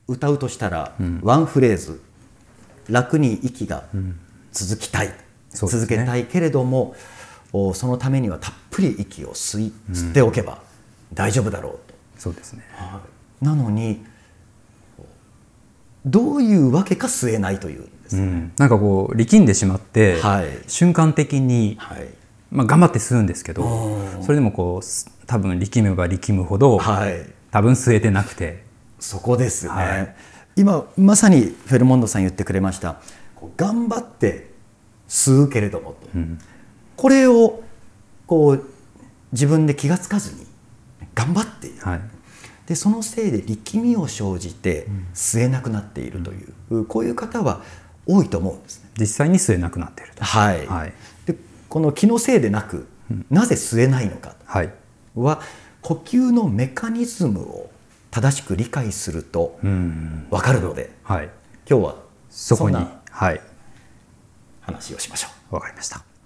歌うとしたら、ワンフレーズ楽に息が続きたい、続けたいけれども、そのためにはたっぷり息を吸っておけば大丈夫だろうと。 そうですね。 なのにどういうわけか吸えないというんですね。 なんかこう力んでしまって、瞬間的に、頑張って吸うんですけど、それでもこう多分力めば力むほど、多分吸えてなくて、 そこですね。今まさにフェルモンドさん言ってくれました。頑張って吸うけれどもと、これをこう自分で気がつかずに頑張っている、でそのせいで力みを生じて吸えなくなっているという、こういう方は多いと思うんですね。 実際に吸えなくなっていると。 でこの気のせいでなく、なぜ吸えないのかは、呼吸のメカニズムを正しく理解すると分かるので、今日はそこに話をしましょう。 わかりました。